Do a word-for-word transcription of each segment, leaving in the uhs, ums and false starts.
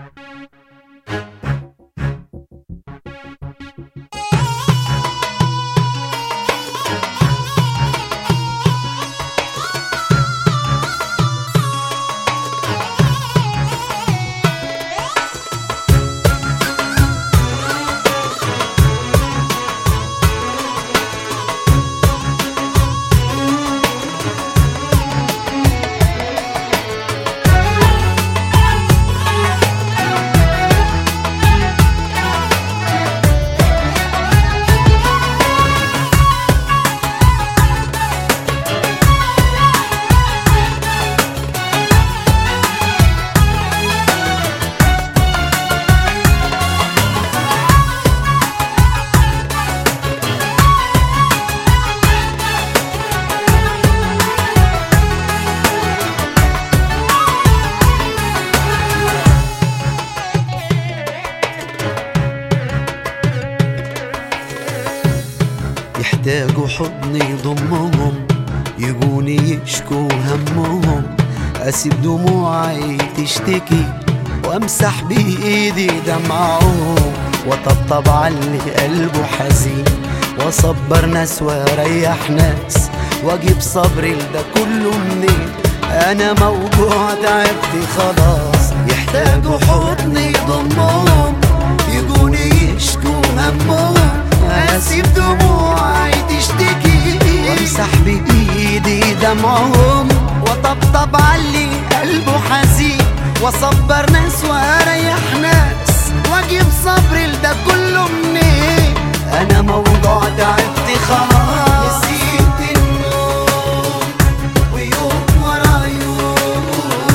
يحتاجوا حضن يضمهم، يجوني يشكوا همهم، اسيب دموعي تشتكي وامسح بايدي دمعهم، وطبطب علي قلبه حزين، واصبر ناس واريح ناس، واجيب صبري لده كله منين؟ انا موجوع تعبت خلاص. يحتاجوا حضن يضمهم، يجوني يشكوا همهم، اسيب دموعي تشتكي وامسح بايدي دمعهم، وطبطب علي قلبه حزين، واصبر ناس واريح ناس، واجيب صبري لده كله منين؟ انا موجوع تعبت خلاص. نسيت النوم ويوم ورا يوم،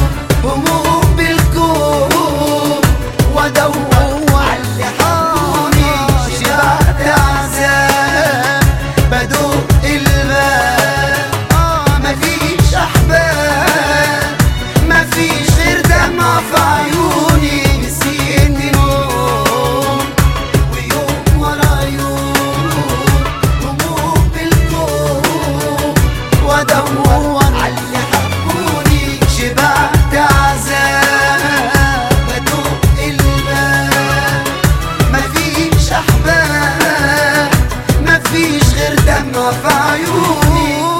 هموم بالكون وادور على اللي حولي، شبعت عذاب بدوق الباب، آه مفيش احباب، مفيش غير دمع في عيوني. نسيت النوم ويوم ورا يوم، هموم بالكون وادور على اللي حبوني، شبعت عذاب بدوق الباب، مفيش احباب، مفيش غير دمع في عيوني.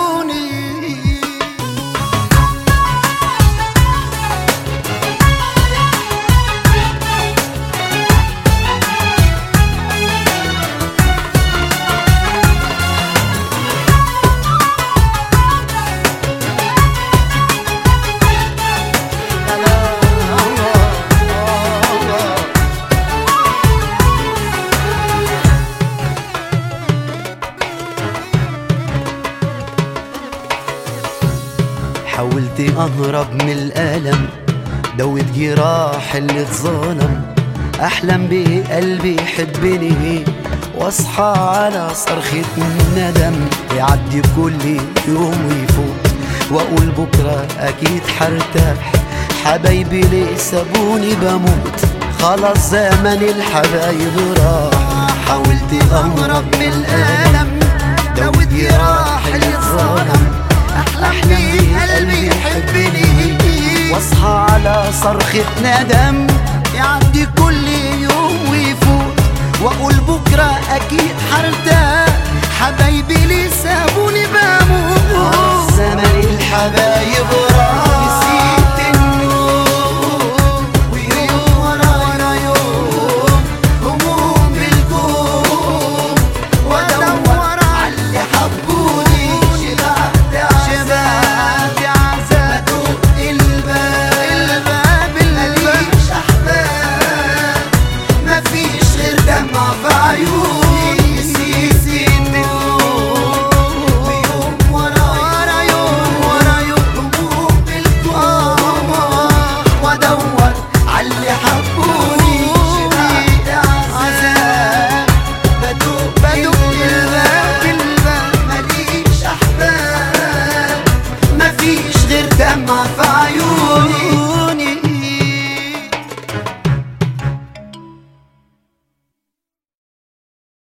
حاولت اهرب من الالم، دوت جراح اللي اتظلم، احلم بقلبي يحبني، واصحى على صرخة ندم، يعدي كل يوم ويفوت، واقول بكره اكيد حرتاح، حبايبي ليه سابوني بموت، خلاص زمن الحبايب راح. حاولت اهرب من الالم، دوت جراح اللي اتظلم، احلم بقلبي يحبني، واصحى على صرخة ندم، يعدي كل يوم ويفوت، واقول بكره اكيد حرتاح، حبايبي ليه سابوني بموت، زمن الحبايب